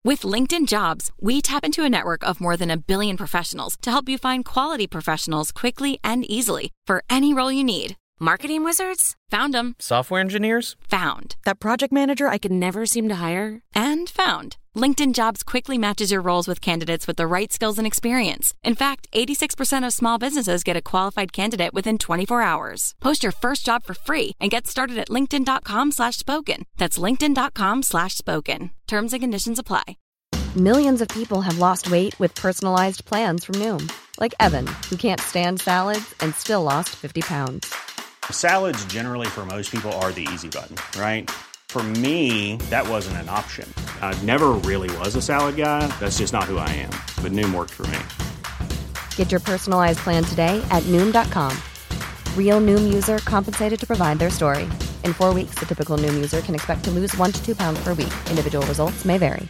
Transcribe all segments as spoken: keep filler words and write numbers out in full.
With LinkedIn Jobs, we tap into a network of more than a billion professionals to help you find quality professionals quickly and easily for any role you need. Marketing wizards? Found them. Software engineers? Found. That project manager I could never seem to hire? And found. LinkedIn Jobs quickly matches your roles with candidates with the right skills and experience. In fact, eighty-six percent of small businesses get a qualified candidate within twenty-four hours. Post your first job for free and get started at linkedin.com slash spoken. That's linkedin.com slash spoken. Terms and conditions apply. Millions of people have lost weight with personalized plans from Noom. Like Evan, who can't stand salads and still lost fifty pounds. Salads generally for most people are the easy button, right? For me, that wasn't an option. I never really was a salad guy. That's just not who I am. But Noom worked for me. Get your personalized plan today at Noom dot com. Real Noom user compensated to provide their story. In four weeks, the typical Noom user can expect to lose one to two pounds per week. Individual results may vary.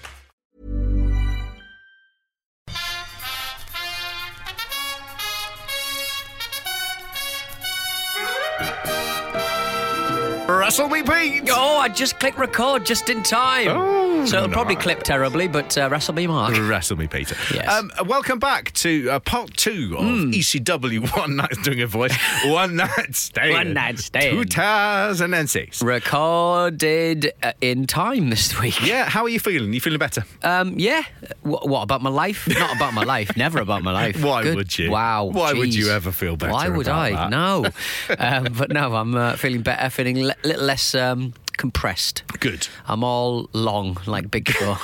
Wrestle Me Pete! Oh, I just clicked record just in time. Oh, so it'll nice. Probably clip terribly, but uh, Wrestle Me Mark. Wrestle Me Peter. Yes. Um, welcome back to uh, part two of Mm. E C W One Night, doing a voice, One Night Stand. One Night Stand. two thousand six. Recorded uh, in time this week. Yeah, how are you feeling? You feeling better? Um, yeah. What, what about my life? Not about my life. Never about my life. Why Good. would you? Wow. Why would Jeez. you ever feel better? Why would about I? that? No. um, but no, I'm uh, feeling better, feeling a le- little less um, compressed. Good. I'm all long, like Big Show.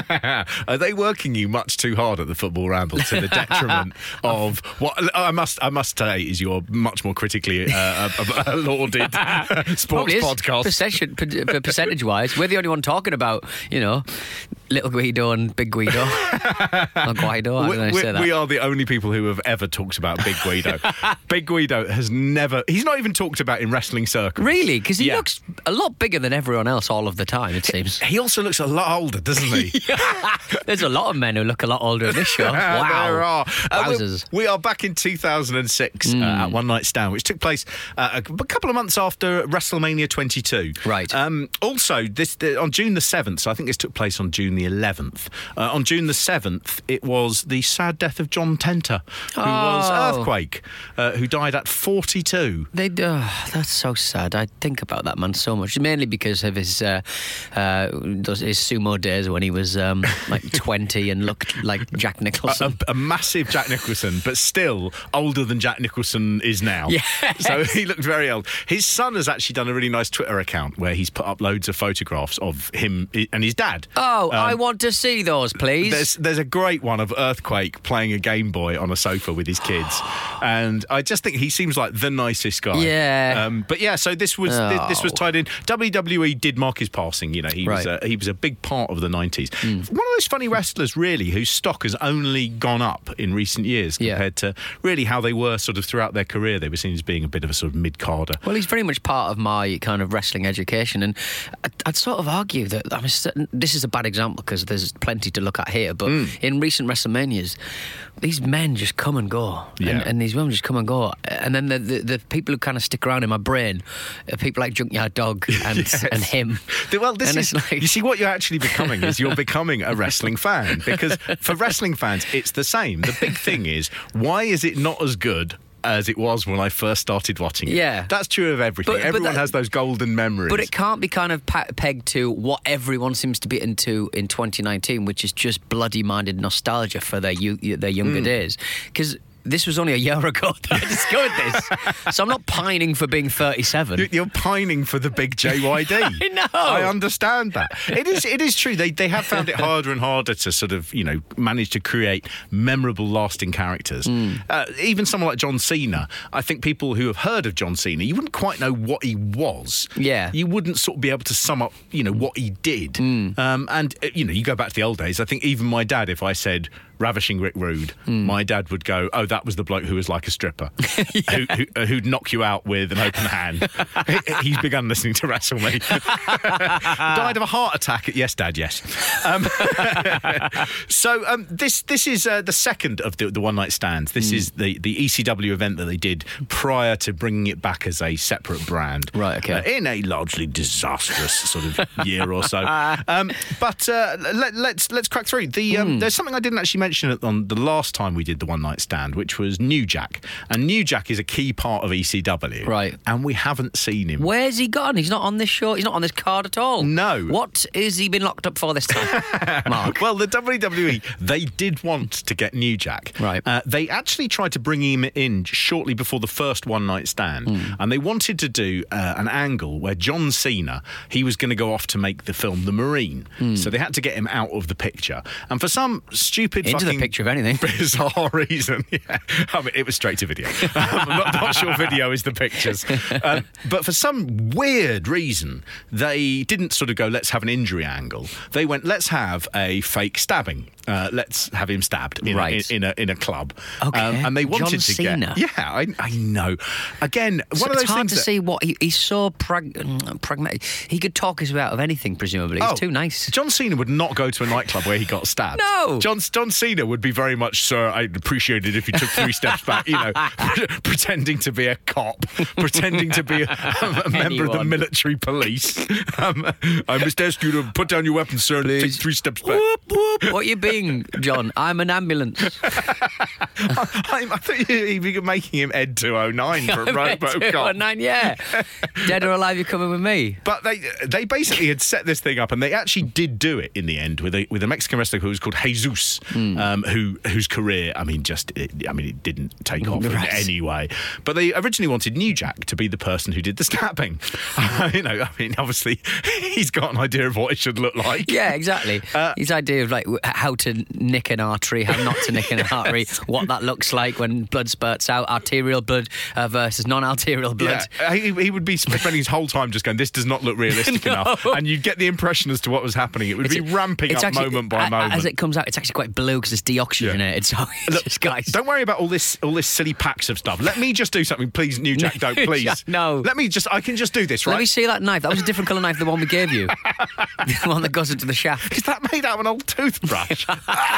Are they working you much too hard at the Football Ramble to the detriment of what I must I must say is your much more critically uh, uh, lauded sports Probably is. podcast? Percentage, per- percentage-wise, we're the only one talking about, you know, Little Guido and Big Guido. Or Guido, I don't know how to we, say that. we are the only people who have ever talked about Big Guido. Big Guido has never... He's not even talked about in wrestling circles. Really? Because he Yeah. looks a lot bigger than everyone else all of the time, it seems. He also looks a lot older, doesn't he? There's a lot of men who look a lot older in this show. Wow. There are. Uh, Wowzers. we, we are back in two thousand six Mm. uh, at One Night Stand, which took place uh, a, a couple of months after WrestleMania twenty-two. Right. Um, also, this the, on June the seventh, so I think this took place on June the eleventh. Uh, on June the seventh, it was the sad death of John Tenter, who was Oh. Earthquake, uh, who died at forty-two. They, uh, that's so sad. I think about that man so much, mainly because of his uh, uh, those, his sumo days when he was um, like twenty and looked like Jack Nicholson. A, a massive Jack Nicholson, but still older than Jack Nicholson is now. Yes. So he looked very old. His son has actually done a really nice Twitter account where he's put up loads of photographs of him and his dad. Oh, Um, I want to see those, please. There's there's a great one of Earthquake playing a Game Boy on a sofa with his kids, and I just think he seems like the nicest guy. Yeah. Um, but yeah, so this was Oh. this, this was tied in. W W E did mark his passing. You know, he was Right. a, he was a big part of the nineties. One of those funny wrestlers, really, whose stock has only gone up in recent years Yeah. compared to really how they were sort of throughout their career. They were seen as being a bit of a sort of mid-carder. Well, he's very much part of my kind of wrestling education, and I'd, I'd sort of argue that I mean, this is a bad example because there's plenty to look at here, but in recent WrestleManias, these men just come and go, Yeah. and, and these women just come and go, and then the, the, the people who kind of stick around in my brain are people like Junkyard Dog and, Yes. and him. Well, this And is it's like- you see what you're actually becoming is you're becoming a wrestling fan, because for wrestling fans it's the same. The big thing is, why is it not as good as it was when I first started watching it? Yeah. That's true of everything. But- but Everyone that- has those golden memories. But it can't be kind of pe- pegged to what everyone seems to be into in twenty nineteen, which is just bloody-minded nostalgia for their you- their younger days. Because this was only a year ago that I discovered this. So I'm not pining for being thirty-seven. You- You're pining for the big J Y D. I know. I understand that. It is. It is true. They they have found it harder and harder to sort of you know manage to create memorable, lasting characters. Mm. Uh, even someone like John Cena. I think people who have heard of John Cena, you wouldn't quite know what he was. Yeah. You wouldn't sort of be able to sum up you know what he did. Mm. Um, and uh, you know you go back to the old days. I think even my dad, if I said Ravishing Rick Rude, Mm. my dad would go, "Oh, that was the bloke who was like a stripper, who, who, uh, who'd knock you out with an open hand. he, he's begun listening to Wrestle Me. Died of a heart attack at Yes Dad, yes. Um, so um, this this is uh, the second of the, the one night stands. This mm. is the, the E C W event that they did prior to bringing it back as a separate brand. Right, okay. Uh, in a largely disastrous sort of year or so. Um, but uh, let, let's let's crack through. The um, mm. There's something I didn't actually mention on the last time we did the one night stand, which was New Jack. And New Jack is a key part of E C W. Right. And we haven't seen him. Where's he gone? He's not on this show. He's not on this card at all. No. What has he been locked up for this time, Mark? Well, the W W E, they did want to get New Jack. Right. Uh, they actually tried to bring him in shortly before the first one night stand. Mm. And they wanted to do uh, an angle where John Cena, he was going to go off to make the film The Marine. Mm. So they had to get him out of the picture. And for some stupid Into fucking the picture of anything. bizarre reason, yeah. I mean, it was straight to video. um, I'm not, not sure video is the pictures. Um, but for some weird reason, they didn't sort of go, let's have an injury angle. They went, let's have a fake stabbing. Uh, let's have him stabbed in, right. a, in, in, a, in a club. Okay. Um, and they wanted John to Cena. get... Yeah, I, I know. Again, so one of those it's hard things to that, see what... He, he's so prag- pragmatic. He could talk his way out of anything, presumably. He's oh, too nice. John Cena would not go to a nightclub where he got stabbed. No. John, John Cena would be very much, sir, I'd appreciate it if you took three steps back, you know, pretending to be a cop, pretending to be a, a member of the military police. Um, I must ask you to put down your weapon, sir, and take three steps back. Whoop, whoop. What you being, John? I'm an ambulance. I, I thought you'd be making him Ed two oh nine from RoboCop. two oh nine, yeah. Dead or alive, you're coming with me. But they they basically had set this thing up, and they actually did do it in the end with a with a Mexican wrestler who was called Jesus, mm. um, who whose career, I mean, just it, I mean, it didn't take off right. in any way. But they originally wanted New Jack to be the person who did the stabbing. You know, I mean, obviously he's got an idea of what it should look like. Yeah, exactly. Uh, His idea of like how to nick an artery, how not to nick an artery, what that looks like when blood spurts out, arterial blood uh, versus non-arterial blood. Yeah, he, he would be spending his whole time just going, this does not look realistic no. enough. And you'd get the impression as to what was happening. It would it's be a, ramping up actually, moment by a, moment. As it comes out, it's actually quite blue because it's deoxygenated. Yeah. So Look, just, guys, don't worry about all this all this silly packs of stuff. Let me just do something, please, New Jack, don't, please. No. Let me just, I can just do this, right? Let me see that knife. That was a different colour knife than the one we gave you. The one that goes into the shaft. Is that made out of an old toothbrush?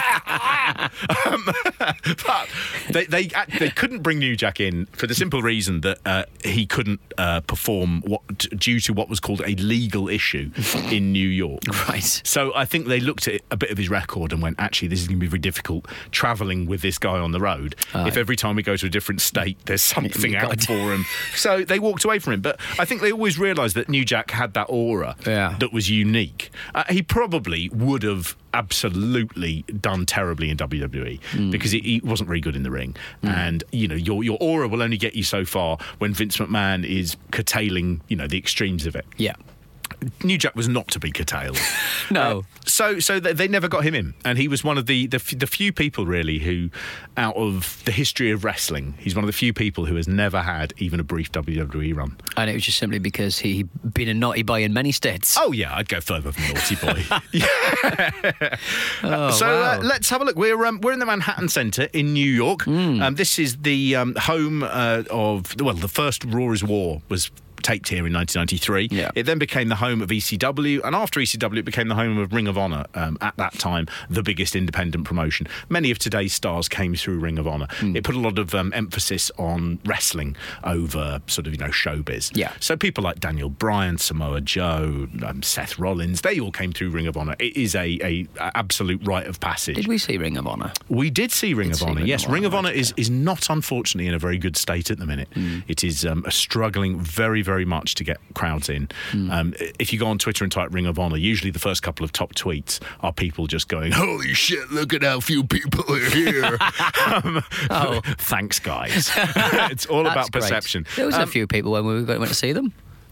um, but they, they they couldn't bring New Jack in for the simple reason that uh, he couldn't uh, perform what due to what was called a legal issue in New York. Right. So I think they looked at a bit of his record and went, actually, this is going to be very difficult travelling with this guy on the road. Uh, if every time we go to a different state, there's something out for him. So they walked away from him. But I think they always realised that New Jack had that aura yeah. that was unique. Uh, he probably would have absolutely done terribly in W W E mm. because he, he wasn't very good in the ring. Mm. And, you know, your your aura will only get you so far when Vince McMahon is curtailing, you know, the extremes of it. Yeah. New Jack was not to be curtailed. No. Uh, so so they, they never got him in. And he was one of the, the, the few people, really, who, out of the history of wrestling, he's one of the few people who has never had even a brief W W E run. And it was just simply because he'd been a naughty boy in many states. Oh, yeah, I'd go further than naughty boy. yeah. oh, so wow. uh, let's have a look. We're um, we're in the Manhattan Center in New York. Mm. Um, this is the um, home uh, of, well, the first Raw is War was taped here in nineteen ninety-three. Yeah. It then became the home of E C W, and after E C W it became the home of Ring of Honor, um, at that time the biggest independent promotion. Many of today's stars came through Ring of Honor. Mm. It put a lot of um, emphasis on wrestling over sort of, you know, showbiz. Yeah. So people like Daniel Bryan, Samoa Joe, um, Seth Rollins, they all came through Ring of Honor. It is a, a, a absolute rite of passage. Did we see Ring of Honor? We did see Ring did of Honor, Ring yes. Of Ring of Honor right, is, is not, unfortunately, in a very good state at the minute. Mm. It is um, a struggling very, very much to get crowds in. Mm. Um, if you go on Twitter and type Ring of Honor, usually the first couple of top tweets are people just going, holy shit, look at how few people are here. um, oh. Thanks, guys. It's all about great. perception. There was um, a few people when we went to see them.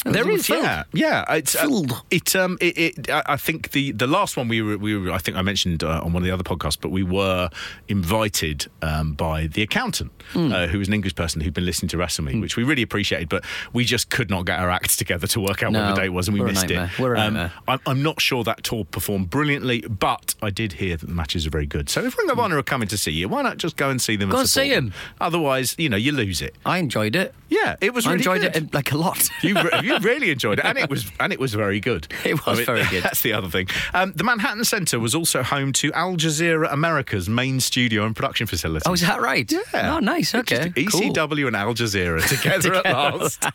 There is, filled. yeah, yeah. It's Filled. Uh, it, um, it, it. I I think the, the last one we were, we were, I think I mentioned uh, on one of the other podcasts, but we were invited um, by the accountant, mm. uh, who was an English person who'd been listening to Wrestle Me, mm. which we really appreciated, but we just could not get our acts together to work out no, when the date was, and we we're missed a nightmare. it. We're a um, nightmare. I'm, I'm not sure that tour performed brilliantly, but I did hear that the matches are very good. So if Ring of Honor are coming to see you, why not just go and see them? Go and and see them. them. Otherwise, you know, you lose it. I enjoyed it. Yeah, it was. I really enjoyed good. it like a lot. You, re- you really enjoyed it, and it was and it was very good. It was very good. That's the other thing. Um, the Manhattan Center was also home to Al Jazeera America's main studio and production facility. Oh, is that right? Yeah. Oh, nice. Okay. E C W cool. and Al Jazeera together, Together at last.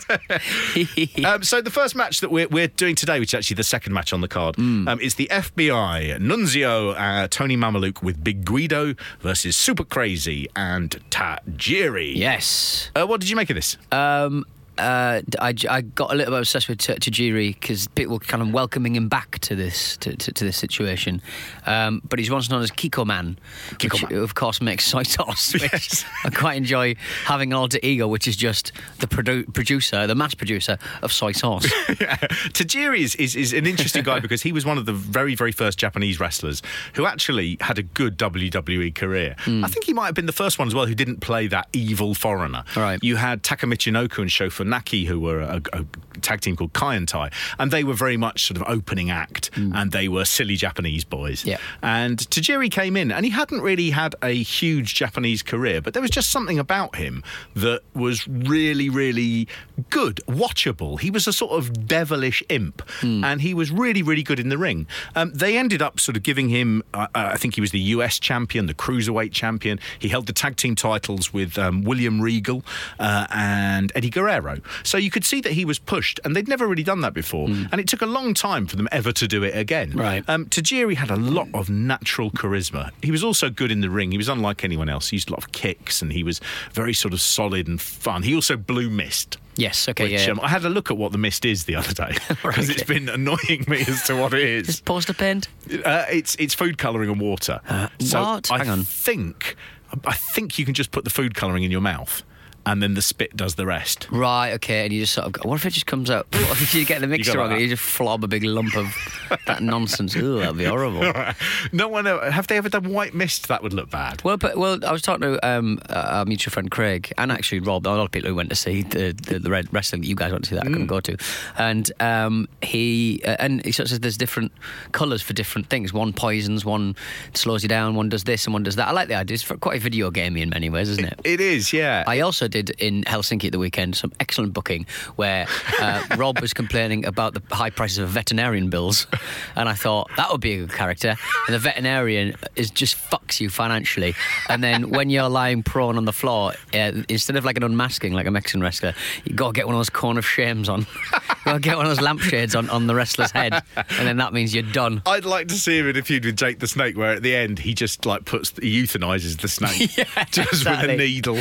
um, so the first match that we're, we're doing today, which is actually the second match on the card, mm. um, is the F B I Nunzio uh, Tony Mamaluke with Big Guido versus Super Crazy and Tajiri. Yes. Uh, what did you make of this? Um... Uh, I, I got a little bit obsessed with Tajiri because people were kind of welcoming him back to this to, to, to this situation. Um, but he's once known as Kiko Man, Kiko which Man. of course makes soy sauce. Which Yes. I quite enjoy having an alter ego, which is just the produ- producer, the mass producer of soy sauce. Yeah. Tajiri is, is, is an interesting guy because he was one of the very, very first Japanese wrestlers who actually had a good W W E career. Mm. I think he might have been the first one as well who didn't play that evil foreigner. Right. You had Taka Michinoku and Shofar Naki, who were a, a tag team called Kai and Tai, and they were very much sort of opening act, mm. and they were silly Japanese boys. Yeah. And Tajiri came in, and he hadn't really had a huge Japanese career, but there was just something about him that was really, really good, watchable. He was a sort of devilish imp, mm. and he was really, really good in the ring. Um, they ended up sort of giving him, uh, I think he was the U S champion, the Cruiserweight champion. He held the tag team titles with um, William Regal uh, and Eddie Guerrero. So you could see that he was pushed, and they'd never really done that before, mm. and it took a long time for them ever to do it again. Right. Um, Tajiri had a lot of natural charisma. He was also good in the ring. He was unlike anyone else. He used a lot of kicks, and he was very sort of solid and fun. He also blew mist. Yes, okay, which, yeah. Um, I had a look at what the mist is the other day because Right. it's been annoying me as to what it is. Is it poster paint? Uh, it's it's food colouring and water. Uh, so what? I Hang on. think I think you can just put the food colouring in your mouth, and then the spit does the rest. Right, okay, and you just sort of go, what if it just comes out? What if you get the mixture got wrong that. and you just flob a big lump of that nonsense? Ooh, that'd be horrible. No one ever, have they ever done white mist? That would look bad. Well, but, well, I was talking to um, our mutual friend Craig, and actually Rob, a lot of people who went to see the, the, the red wrestling that you guys went to see that I couldn't Mm. go to, and um, he uh, and he sort of says there's different colours for different things. One poisons, one slows you down, one does this, and one does that. I like the idea. It's quite video gamey in many ways, isn't it? It is, yeah. I also did in Helsinki at the weekend some excellent booking where uh, Rob was complaining about the high prices of veterinarian bills, and I thought that would be a good character. And the veterinarian is just fucks you financially, and then when you're lying prone on the floor, uh, instead of like an unmasking like a Mexican wrestler, you got to get one of those corn of shames on. You got to get one of those lampshades on on the wrestler's head, and then that means you're done. I'd like to see him in a feud with Jake the Snake, where at the end he just like puts he euthanises the snake Yeah, just exactly. with a needle.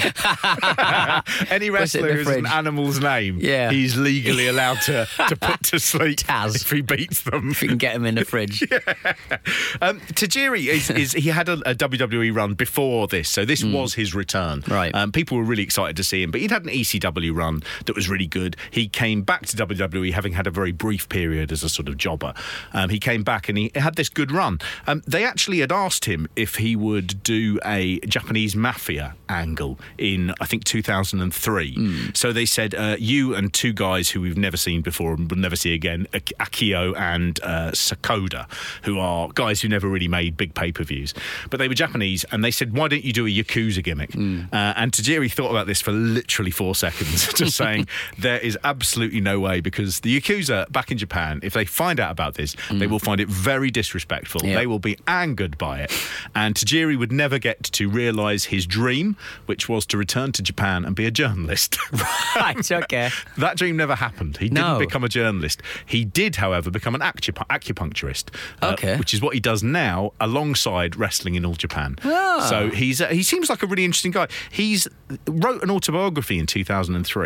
Any Puts it in wrestler the who's an fridge. animal's name, Yeah. he's legally allowed to, to put to sleep Taz. if he beats them. If you can get him in the fridge. Um, Tajiri is, is he had a, a W W E run before this, so this was his return. Right. Um, people were really excited to see him, but he'd had an E C W run that was really good. He came back to W W E having had a very brief period as a sort of jobber. Um, he came back and he had this good run. Um, they actually had asked him if he would do a Japanese mafia angle in, I think, two thousand three. Mm. So they said, uh, you and two guys who we've never seen before and will never see again, Ak- Akio and uh, Sakoda, who are guys who never really made big pay-per-views. But they were Japanese, and they said, why don't you do a Yakuza gimmick? Mm. Uh, and Tajiri thought about this for literally four seconds, just saying, there is absolutely no way, because the Yakuza back in Japan, if they find out about this, mm. they will find it very disrespectful. Yep. They will be angered by it. And Tajiri would never get to realise his dream, which was to return to Japan and be a journalist. Right, okay. That dream never happened. He didn't No. become a journalist. He did, however, become an acupu- acupuncturist, uh, Okay. which is what he does now alongside wrestling in All Japan. Ah. So he's uh, he seems like a really interesting guy. He's wrote an autobiography in two thousand three,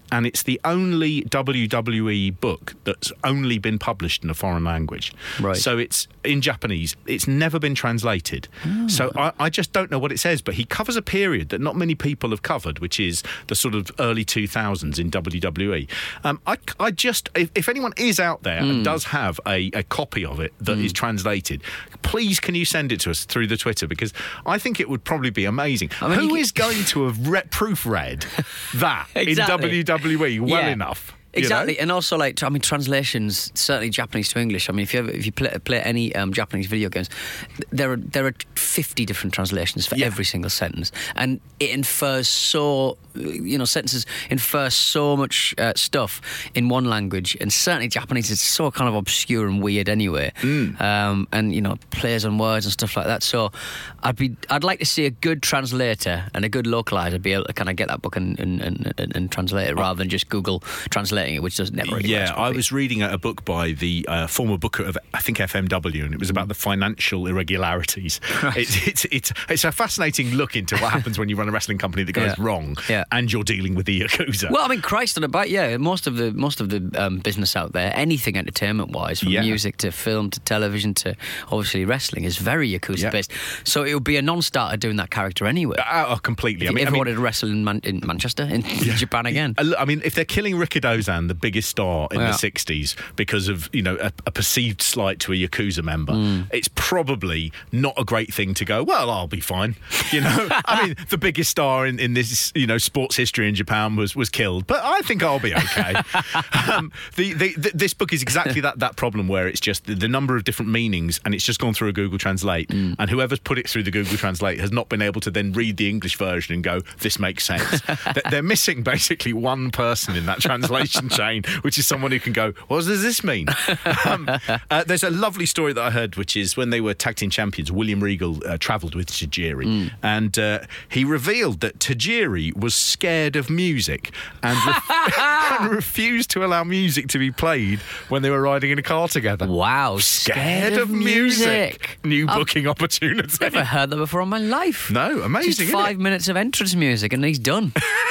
and it's the only W W E book that's only been published in a foreign language. Right. So it's in Japanese. It's never been translated. Oh. So I, I just don't know what it says, but he covers a period that not many people have covered, which is the sort of early two thousands in W W E. Um, I, I just, if, if anyone is out there mm. and does have a, a copy of it that mm. is translated, please can you send it to us through the Twitter, because I think it would probably be amazing. I mean, Who can... is going to have re- proofread that exactly. in W W E well yeah. enough? Exactly, you know? And also, like, I mean, translations, certainly Japanese to English. I mean, if you ever, if you play, play any um, Japanese video games, there are there are fifty different translations for yeah. every single sentence, and it infers so, you know, sentences infer so much uh, stuff in one language, and certainly Japanese is so kind of obscure and weird anyway, mm. um, and you know, plays on words and stuff like that. So, I'd be I'd like to see a good translator and a good localizer be able to kind of get that book and and, and, and, and translate it, rather than just Google Translate. It, which does never really yeah I was reading a book by the uh, former booker of I think F M W, and it was about the financial irregularities. Right. It's, it's it's it's a fascinating look into what happens when you run a wrestling company that goes yeah. wrong, yeah. and you're dealing with the Yakuza. Well, I mean, Christ on a bike, yeah. Most of the most of the um, business out there, anything entertainment wise, from yeah. music to film to television to obviously wrestling, is very Yakuza yeah. based. So it would be a non-starter doing that character anyway. Uh, oh, completely. If I mean, you ever I mean, wanted to wrestle in, Man- in Manchester, in yeah. Japan again. I mean, if they're killing Rikidozan, the biggest star in yeah. the sixties, because of, you know, a, a perceived slight to a Yakuza member, mm. it's probably not a great thing to go, well, I'll be fine. You know, I mean, the biggest star in, in this, you know, sports history in Japan was, was killed, but I think I'll be okay. um, the, the, the, this book is exactly that, that problem where it's just the, the number of different meanings, and it's just gone through a Google Translate, mm. and whoever's put it through the Google Translate has not been able to then read the English version and go, this makes sense. They're missing basically one person in that translation chain, which is someone who can go, what does this mean? um, uh, there's a lovely story that I heard, which is when they were tag team champions, William Regal uh, travelled with Tajiri, mm. and uh, he revealed that Tajiri was scared of music and, ref- and refused to allow music to be played when they were riding in a car together. Wow, scared, scared of, of music. music. New I've booking opportunity. Never heard that before in my life. No, amazing. Just five minutes of entrance music and he's done.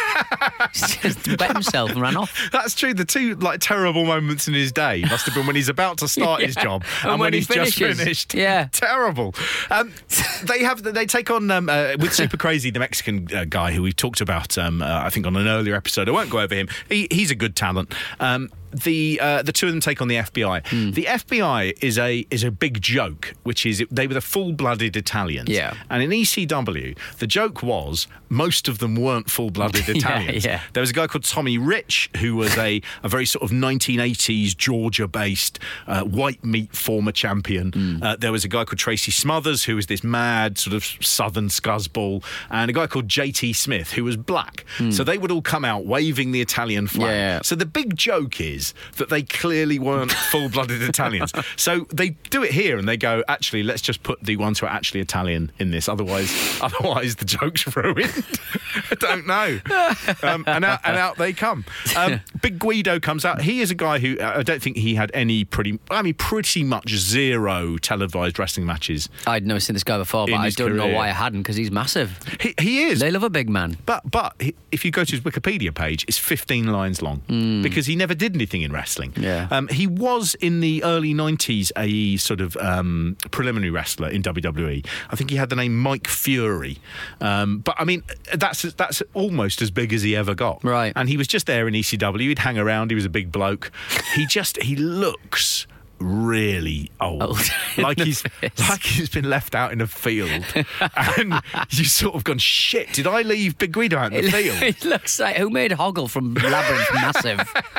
He's just bet himself and ran off. That's true. The two like terrible moments in his day must have been when he's about to start yeah. his job and, and when, when he's he just finished. Yeah, terrible. Um, they have they take on um, uh, with Super Crazy, the Mexican uh, guy who we talked about. Um, uh, I think on an earlier episode. I won't go over him. He, he's a good talent. Um, The uh, the two of them take on the F B I. Mm. The F B I is a is a big joke, which is they were the full-blooded Italians. Yeah. And in E C W, the joke was most of them weren't full-blooded Italians. yeah, yeah. There was a guy called Tommy Rich, who was a, a very sort of nineteen eighties Georgia-based uh, white meat former champion. Mm. Uh, there was a guy called Tracy Smothers, who was this mad sort of southern scuzzball, and a guy called J T Smith, who was black. Mm. So they would all come out waving the Italian flag. Yeah. So the big joke is that they clearly weren't full-blooded Italians. So they do it here and they go, actually, let's just put the ones who are actually Italian in this. Otherwise, otherwise the joke's ruined. I don't know. Um, and, out, and out they come. Um, Big Guido comes out. He is a guy who, I don't think he had any pretty, I mean, pretty much zero televised wrestling matches. I'd never seen this guy before, but I don't career. know why I hadn't, because he's massive. He, he is. They love a big man. But, but he, if you go to his Wikipedia page, it's fifteen lines long mm. because he never did anything in wrestling. Yeah. Um, he was in the early nineties a sort of um, preliminary wrestler in W W E. I think he had the name Mike Fury. Um, but I mean, that's that's almost as big as he ever got. Right. And he was just there in E C W. He'd hang around. He was a big bloke. He just he looks really old, old. like he's like he's been left out in a field, and you sort of gone, shit, did I leave Big Guido out in the field? It looks like, who made Hoggle from Labyrinth massive?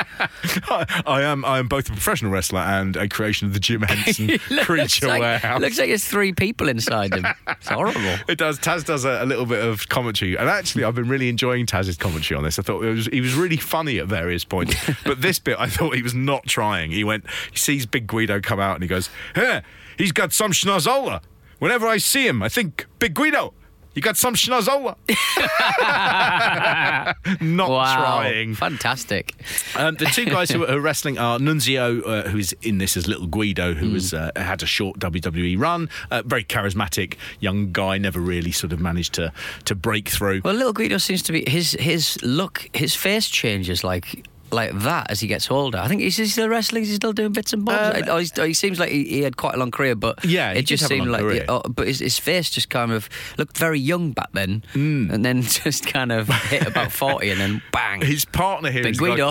I, I am I am both a professional wrestler and a creation of the Jim Henson Creature like, Warehouse. Looks like there's three people inside him. It's horrible. It does. Taz does a, a little bit of commentary, and actually I've been really enjoying Taz's commentary on this. I thought it was he was really funny at various points, but this bit I thought he was not trying. He went, he sees Big Guido come out and he goes, hey, he's got some schnozzola. Whenever I see him, I think, Big Guido, You got some schnozola? Not Wow. trying. Fantastic. Um, the two guys who are wrestling are Nunzio, uh, who is in this as Little Guido, who mm. has uh, had a short W W E run. Uh, very charismatic young guy, never really sort of managed to to break through. Well, Little Guido seems to be his his look, his face changes like. like that as he gets older. I think he's still wrestling. Is he still doing bits and bobs? Um, oh, he's, he seems like he, he had quite a long career, but yeah, it just seemed like. It, oh, but his, his face just kind of looked very young back then, mm. and then just kind of hit about forty, and then bang. His partner here Big is Guido.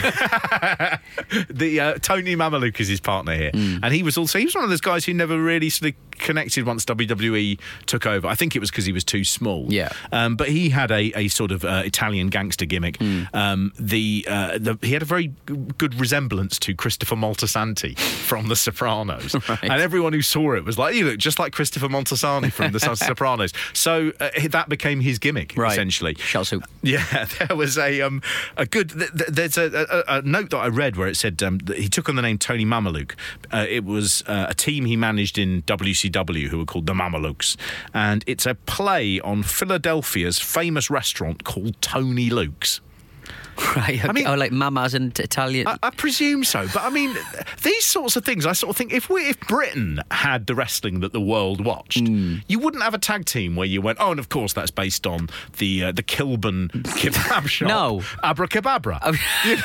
Like, the uh, Tony Mamaluke is his partner here, mm. and he was also he was one of those guys who never really sort of connected once W W E took over. I think it was because he was too small. Yeah. Um, but he had a, a sort of uh, Italian gangster gimmick. Mm. Um, the, uh, the he had a very good resemblance to Christopher Moltisanti from The Sopranos. Right. And everyone who saw it was like, you look just like Christopher Moltisanti from The Sopranos. So uh, that became his gimmick, right. essentially. Shell soup. Yeah, there was a um, a good... Th- th- there's a, a, a note that I read where it said um, that he took on the name Tony Mamaluke. Uh, it was uh, a team he managed in W C W who were called the Mamalukes. And it's a play on Philadelphia's famous restaurant called Tony Luke's. Right, okay. I mean, oh, like Mama's in Italian. I, I presume so, but I mean, these sorts of things. I sort of think if we, if Britain had the wrestling that the world watched, mm. you wouldn't have a tag team where you went, oh, and of course that's based on the uh, the Kilburn kebab shop. No, Abracababra. Oh. You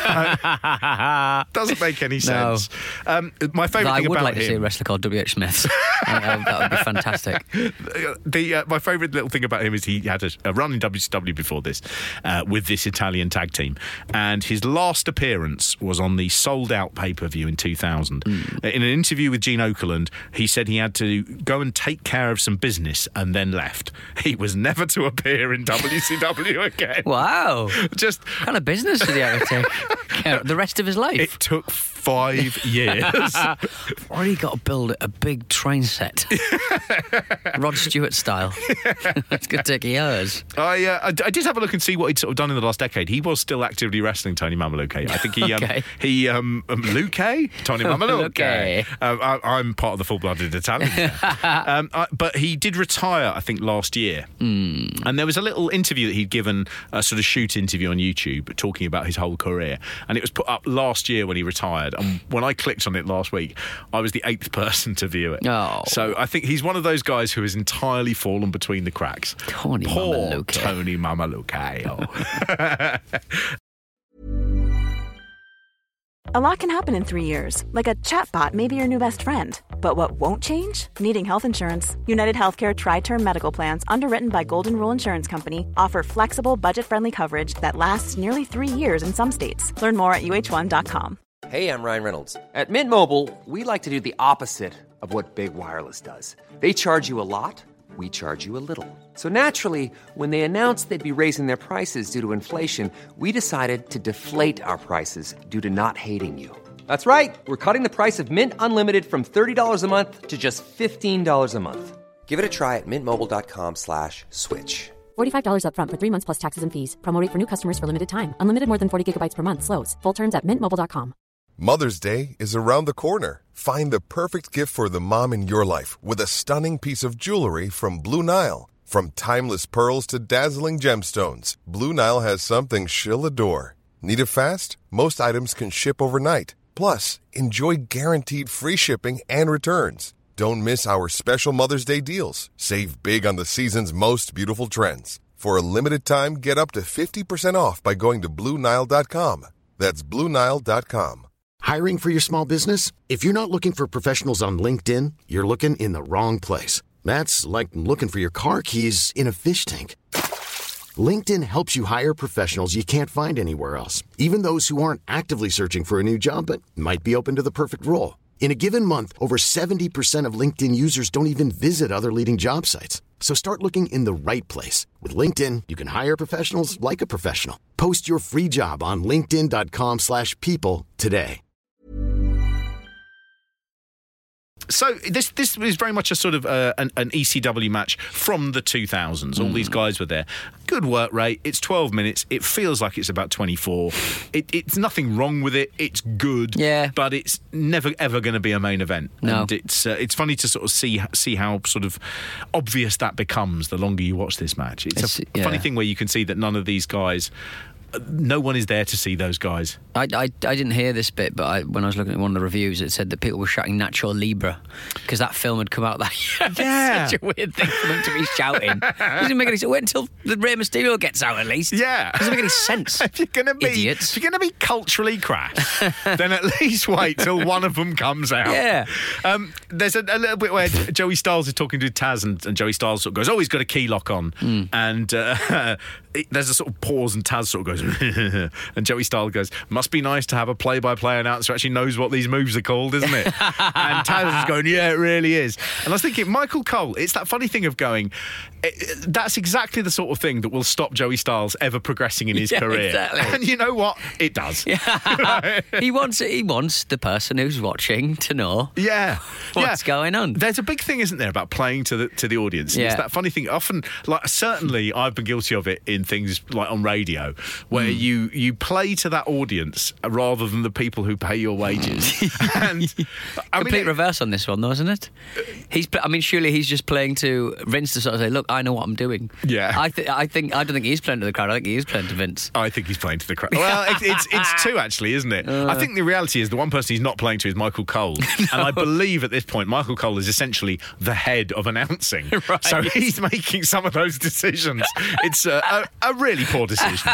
know, doesn't make any sense. No. Um, my favourite thing I would about like him, to see a wrestler called W H Smith. uh, that would be fantastic. The uh, my favourite little thing about him is he had a, a run in W C W before this uh, with this Italian tag team. And his last appearance was on the Sold Out pay-per-view in two thousand. Mm. In an interview with Gene Okerlund, he said he had to go and take care of some business and then left. He was never to appear in W C W again. Wow. Just what kind of business did he have to take care of the rest of his life? It took five years. Already got to build a big train set. Rod Stewart style. It's going to take years. I, uh, I I did have a look and see what he'd sort of done in the last decade. He was still actively wrestling Tony Mamaluke. I think he um, okay. he um, um Luke Tony Mamaluke. um, I, I'm part of the full-blooded Italian. um, I, but he did retire, I think, last year. Mm. And there was a little interview that he'd given, a sort of shoot interview on YouTube, talking about his whole career. And it was put up last year when he retired. And when I clicked on it last week, I was the eighth person to view it. Oh. So I think he's one of those guys who has entirely fallen between the cracks. Tony Poor Mamaluke. Tony Mamaluke. Oh. A lot can happen in three years, like a chatbot may be your new best friend. But what won't change? Needing health insurance. United Healthcare Tri-Term Medical Plans, underwritten by Golden Rule Insurance Company, offer flexible, budget-friendly coverage that lasts nearly three years in some states. Learn more at U H one dot com. Hey, I'm Ryan Reynolds. At Mint Mobile, we like to do the opposite of what Big Wireless does. They charge you a lot. We charge you a little. So naturally, when they announced they'd be raising their prices due to inflation, we decided to deflate our prices due to not hating you. That's right. We're cutting the price of Mint Unlimited from thirty dollars a month to just fifteen dollars a month. Give it a try at mintmobile.com slash switch. forty-five dollars up front for three months plus taxes and fees. Promo rate for new customers for limited time. Unlimited more than forty gigabytes per month. Slows full terms at mint mobile dot com. Mother's Day is around the corner. Find the perfect gift for the mom in your life with a stunning piece of jewelry from Blue Nile. From timeless pearls to dazzling gemstones, Blue Nile has something she'll adore. Need it fast? Most items can ship overnight. Plus, enjoy guaranteed free shipping and returns. Don't miss our special Mother's Day deals. Save big on the season's most beautiful trends. For a limited time, get up to fifty percent off by going to Blue Nile dot com. That's Blue Nile dot com. Hiring for your small business? If you're not looking for professionals on LinkedIn, you're looking in the wrong place. That's like looking for your car keys in a fish tank. LinkedIn helps you hire professionals you can't find anywhere else, even those who aren't actively searching for a new job but might be open to the perfect role. In a given month, over seventy percent of LinkedIn users don't even visit other leading job sites. So start looking in the right place. With LinkedIn, you can hire professionals like a professional. Post your free job on linkedin dot com slash people today. so this this is very much a sort of uh, an, an E C W match from the two thousands. All mm. these guys were there. Good work rate. It's twelve minutes. It feels like it's about twenty-four. It, it's nothing wrong with it. It's good. Yeah. But it's never ever going to be a main event. No. And it's uh, it's funny to sort of see see how sort of obvious that becomes the longer you watch this match. It's, it's a yeah. funny thing where you can see that none of these guys. No one is there to see those guys. I, I, I didn't hear this bit, but I, when I was looking at one of the reviews, it said that people were shouting Nacho Libre because that film had come out that year. Yeah. It's such a weird thing for them to be shouting. It doesn't make any sense. Wait until the Rey Mysterio gets out, at least. Yeah. It doesn't make any sense. If you're going to be, idiots. If you're going to be culturally crass, then at least wait till one of them comes out. Yeah. Um, there's a, a little bit where Joey Styles is talking to Taz, and, and Joey Styles sort of goes, "Oh, he's got a key lock on," mm. and uh, it, there's a sort of pause, and Taz sort of goes. And Joey Styles goes, "Must be nice to have a play-by-play announcer who actually knows what these moves are called, isn't it?" And Taz is going, "Yeah, it really is." And I was thinking, Michael Cole, it's that funny thing of going, it, that's exactly the sort of thing that will stop Joey Styles ever progressing in his yeah, career. Exactly. And you know what? It does. Yeah. he wants he wants the person who's watching to know yeah. what's yeah. going on. There's a big thing, isn't there, about playing to the to the audience. Yeah. It's that funny thing. Often, like certainly I've been guilty of it in things like on radio, where mm. you you play to that audience rather than the people who pay your wages. And I complete mean, reverse on this one, though, isn't it? He's. I mean, surely he's just playing to Vince to sort of say, "Look, I know what I'm doing." Yeah. I think. I think. I don't think he's playing to the crowd. I think he is playing to Vince. I think he's playing to the crowd. Well, it's it's, it's two actually, isn't it? Uh, I think the reality is the one person he's not playing to is Michael Cole, no. and I believe at this point Michael Cole is essentially the head of announcing. Right. So he's making some of those decisions. It's a, a, a really poor decision.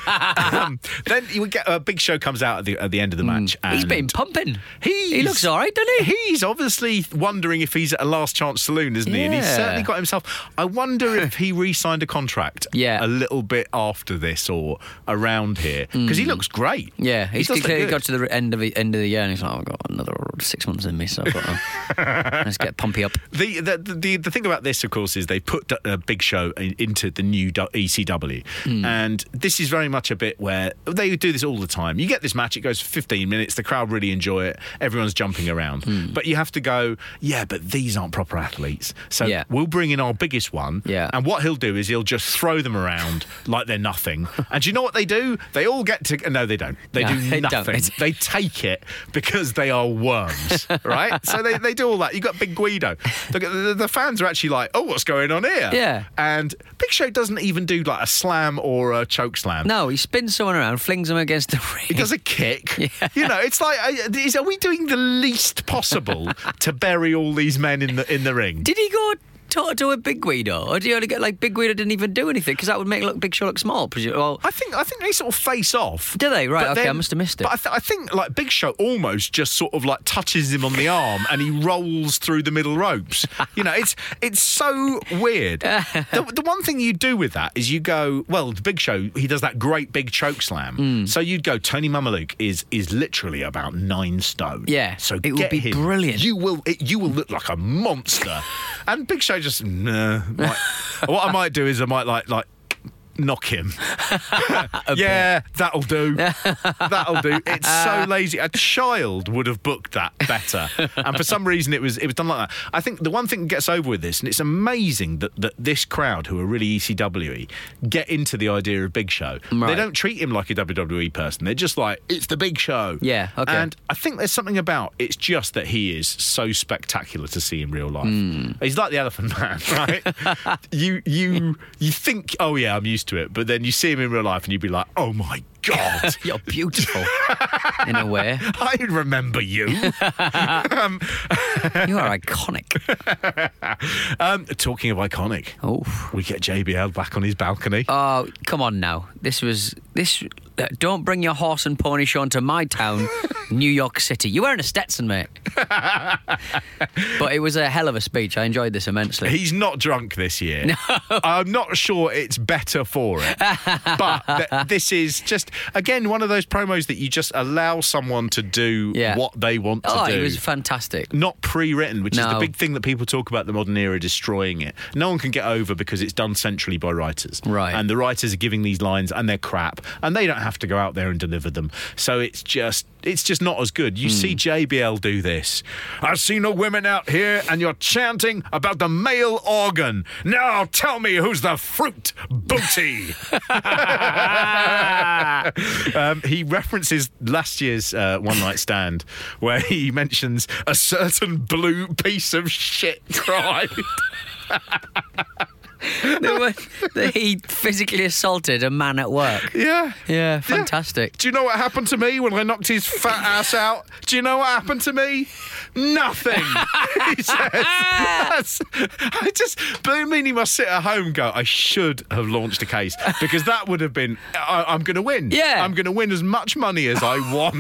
um, then you get a Big Show comes out at the at the end of the match. Mm. And he's been pumping. He's, he looks all right, doesn't he? He's obviously wondering if he's at a last chance saloon, isn't he? Yeah. And he's certainly got himself. I wonder if he re-signed a contract yeah. a little bit after this or around here because mm. he looks great. Yeah, he's he clearly got to the end of the end of the year and he's like, oh, I've got another six months in me, so I've got to let's get pumpy up. The, the the the thing about this, of course, is they put a Big Show into the new E C W, mm. and this is very much a bit where they do this all the time. You get this match, it goes for fifteen minutes, the crowd really enjoy it, everyone's jumping around, mm. but you have to go, yeah, but these aren't proper athletes, so yeah. we'll bring in our biggest one, yeah. and what he'll do is he'll just throw them around like they're nothing. And do you know what they do? They all get to no, they don't. They no, do they nothing. Don't. They take it because they are worms, right? So they, they do all that. You got Big Guido. The, the, the fans are actually like, oh, what's going on here? Yeah. And Big Show doesn't even do like a slam or a choke slam. No, he spins someone around, flings them against the ring. He does a kick. Yeah. You know, it's like, is, are we doing the least possible to bury all these men in the in the ring? Did he go toe to a Big Guido, or do you only get like Big Guido didn't even do anything because that would make look Big Show look small? Well, I think I think they sort of face off. Do they? Right. Okay, then, I must have missed it. But I, th- I think like Big Show almost just sort of like touches him on the arm and he rolls through the middle ropes. You know, it's it's so weird. the, the one thing you do with that is you go, well, the Big Show, he does that great big choke slam. Mm. So you'd go, Tony Mamaluke is is literally about nine stone. Yeah. So it would be him. brilliant. You will it, you will look like a monster. And Big Show just nah. Might, what I might do is I might like like knock him. Yeah, that'll do. That'll do. It's so lazy. A child would have booked that better. And for some reason it was it was done like that. I think the one thing that gets over with this, and it's amazing that, that this crowd who are really E C W-y get into the idea of Big Show. Right. They don't treat him like a W W E person. They're just like, it's the Big Show. Yeah, okay. And I think there's something about it's just that he is so spectacular to see in real life. Mm. He's like the Elephant Man, right? you you you think, oh yeah, I'm used to it, but then you see him in real life and you'd be like, oh my God. You're beautiful in a way. I remember you. um, you are iconic. um, talking of iconic, oh, we get J B L back on his balcony. Oh, come on now. This was this. Uh, don't bring your horse and pony show to my town, New York City. You're wearing a Stetson, mate. But it was a hell of a speech. I enjoyed this immensely. He's not drunk this year. No. I'm not sure it's better for it. But th- this is just... again, one of those promos that you just allow someone to do Yeah. what they want to Oh, do. it was fantastic. Not pre-written, which is the No. big thing that people talk about the modern era destroying it. No one can get over because it's done centrally by writers. Right. And the writers are giving these lines and they're crap and they don't have to go out there and deliver them. So it's just it's just not as good. You Mm. see J B L do this. I see no women out here and you're chanting about the male organ. Now tell me who's the fruit booty. um, he references last year's uh, One Night Stand where he mentions a certain blue piece of shit cried. They were- that he physically assaulted a man at work. Yeah. Yeah, fantastic. Do you know what happened to me when I knocked his fat ass out? Do you know what happened to me? Nothing. He says. That's, I just, but I mean, he must sit at home and go, I should have launched a case because that would have been, I, I'm going to win. Yeah. I'm going to win as much money as I want.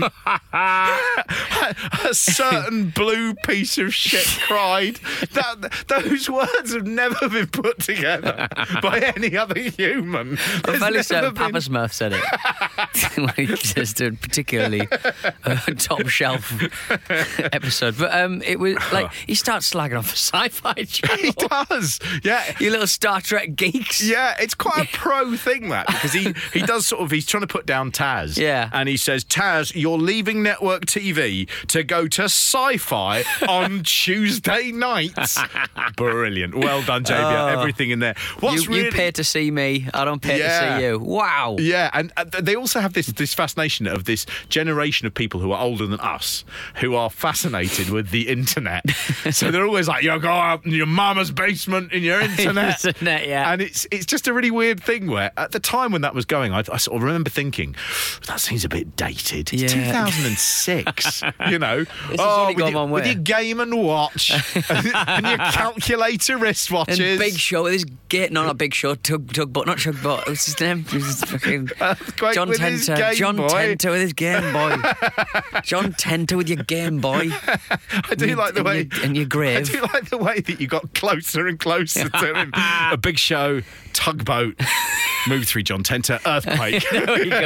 A certain blue piece of shit cried. That, those words have never been put together by any other human. I'm There's fairly never certain been- Papa Smurf said it. When he just did a particularly uh, top shelf episode. But um, it was like, he starts slagging off the Sci-Fi Channel. He does. Yeah. You little Star Trek geeks. Yeah, it's quite a pro thing, that, because he, he does sort of, he's trying to put down Taz. Yeah. And he says, Taz, you're leaving network T V to go to Sci-Fi on Tuesday nights. Brilliant. Well done, J B L. Oh. Everything in there. What's you, really... you pay to see me, I don't pay Yeah. to see you. Wow. Yeah, and uh, they also have this this fascination of this generation of people who are older than us, who are fascinated with the internet. So they're always like, you go up in your mama's basement in your internet. Internet, yeah. And it's it's just a really weird thing where at the time when that was going, I, I sort of remember thinking, that seems a bit dated. It's Yeah. two thousand six, you know. has oh, only with, gone your, one with way. your Game and Watch and your calculator wristwatches. And Big Show with his gate, no, not Big Show, Tug, Tugboat, not Tugboat. What's his name? His fucking Earthquake John with his Tenter. Game John Boy. Tenter with his Game Boy. John Tenter with your Game Boy. I do And like the your- way and your- and your grave. I do like the way that you got closer and closer to him. A Big Show, Tugboat, Move Three, John Tenter, Earthquake. There we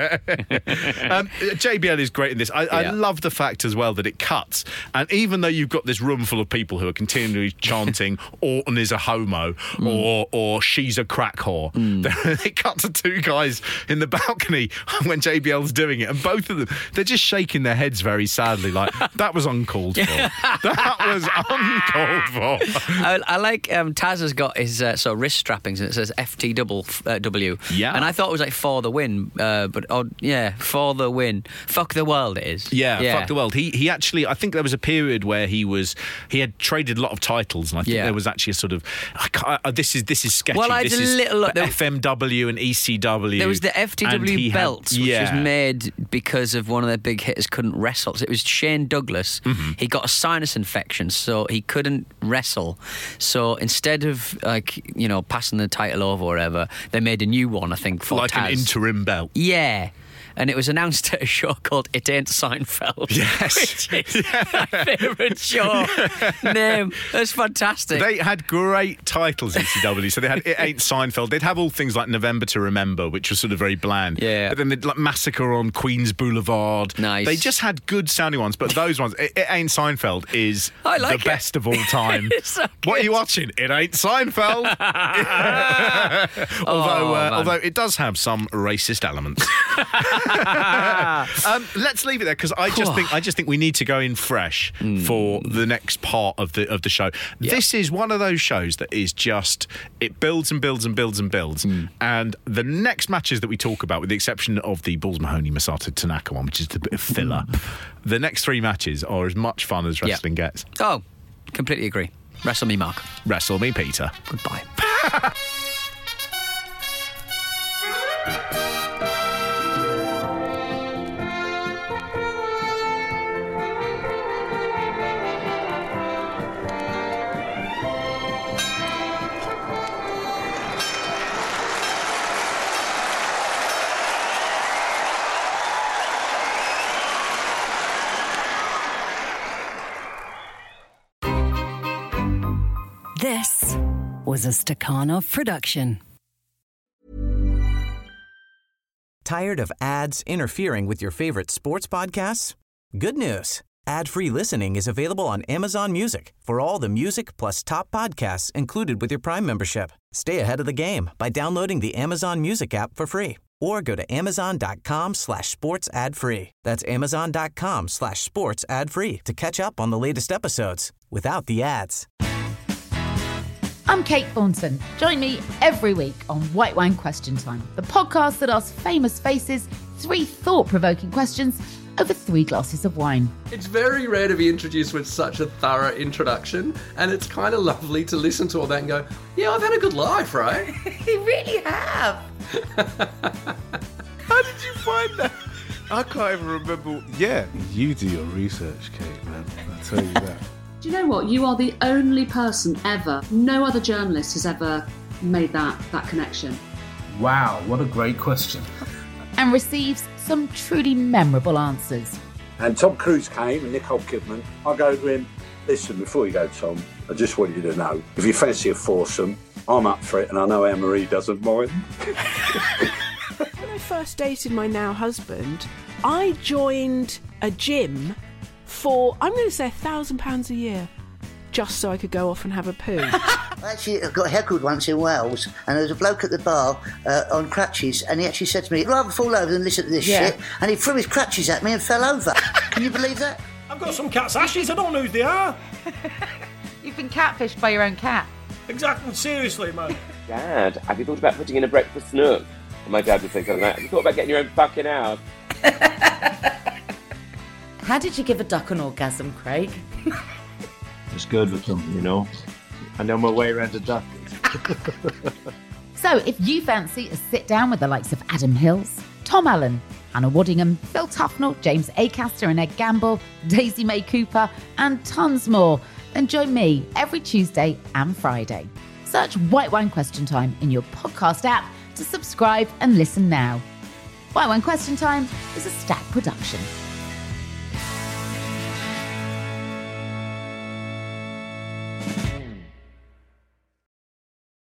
go. um, J B L is great in this. I, I Yeah. love the fact as well that it cuts, and even though you've got this room full of people who are continually chanting "Orton is a homo" Mm. or "or she's a crack whore," it cuts to two guys in the balcony when J B L's doing it, and both of them they're just shaking their heads very sadly, like that was uncalled for. That was uncalled for. I, I like um, Taz has got his uh, sort of wrist strappings and it says F T double uh, W. Yeah. And I thought it was like for the win, uh, but oh, yeah, for the win. Fuck the world, it is. Yeah, fuck the world. He he actually, I think there was a period where he was he had traded a lot of titles, and I think Yeah. there was actually a sort of I can't, uh, this is this is sketchy. Well, I had this a is little look. There- F M W and E C W. There was the F T and W he had- belts, which yeah. was made because of one of their big hitters couldn't wrestle. So it was Shane Douglas. Mm-hmm. He got a sinus infection, so he couldn't wrestle. So instead of like you know passing the title over or whatever, they made a new one. I think for like Taz. an interim belt. Yeah. And it was announced at a show called It Ain't Seinfeld. Yes. Which is my favourite show name. That's fantastic. They had great titles, E C W. So they had It Ain't Seinfeld. They'd have all things like November to Remember, which was sort of very bland. Yeah. But then they'd like Massacre on Queens Boulevard. Nice. They just had good sounding ones, but those ones, It, it Ain't Seinfeld is I like the it. best of all time. It's so What are good. you watching? It Ain't Seinfeld. although, Oh, uh, man. although it does have some racist elements. um, let's leave it there because I just think I just think we need to go in fresh for the next part of the of the show. This is one of those shows that is just it builds and builds and builds and builds. And the next matches that we talk about, with the exception of the Balls Mahoney Masato Tanaka one, which is a bit of filler, the next three matches are as much fun as wrestling gets. Oh, completely agree. Wrestle me, Mark. Wrestle me, Peter. Goodbye. This was a Stakhanov production. Tired of ads interfering with your favorite sports podcasts? Good news. Ad-free listening is available on Amazon Music for all the music plus top podcasts included with your Prime membership. Stay ahead of the game by downloading the Amazon Music app for free or go to amazon.com slash sports ad free. That's amazon.com slash sports ad free to catch up on the latest episodes without the ads. I'm Kate Thornton. Join me every week on White Wine Question Time, the podcast that asks famous faces three thought-provoking questions over three glasses of wine. It's very rare to be introduced with such a thorough introduction, and it's kind of lovely to listen to all that and go, yeah, I've had a good life, right? You really have. How did you find that? I can't even remember. Yeah, you do your research, Kate, man. I'll tell you that. Do you know what? You are the only person ever, no other journalist has ever made that, that connection. Wow, what a great question. And receives some truly memorable answers. And Tom Cruise came and Nicole Kidman. I go to him, listen, before you go, Tom, I just want you to know, if you fancy a foursome, I'm up for it and I know Anne-Marie doesn't mind. When I first dated my now husband, I joined a gym for, I'm going to say, a thousand pounds a year, just so I could go off and have a poo. Actually, I got heckled once in Wales, and there was a bloke at the bar uh, on crutches, and he actually said to me, I'd rather fall over than listen to this Yeah. shit, and he threw his crutches at me and fell over. Can you believe that? I've got some cat's ashes, I don't know who they are. You've been catfished by your own cat. Exactly, seriously, man. Dad, have you thought about putting in a breakfast nook? And my dad would say something like, have you thought about getting your own fucking house? How did you give a duck an orgasm, Craig? It's good with them, you know. I know my way around a duck. So if you fancy a sit down with the likes of Adam Hills, Tom Allen, Hannah Waddingham, Phil Tufnell, James Acaster and Ed Gamble, Daisy May Cooper, and tons more, then join me every Tuesday and Friday. Search White Wine Question Time in your podcast app to subscribe and listen now. White Wine Question Time is a Stack production.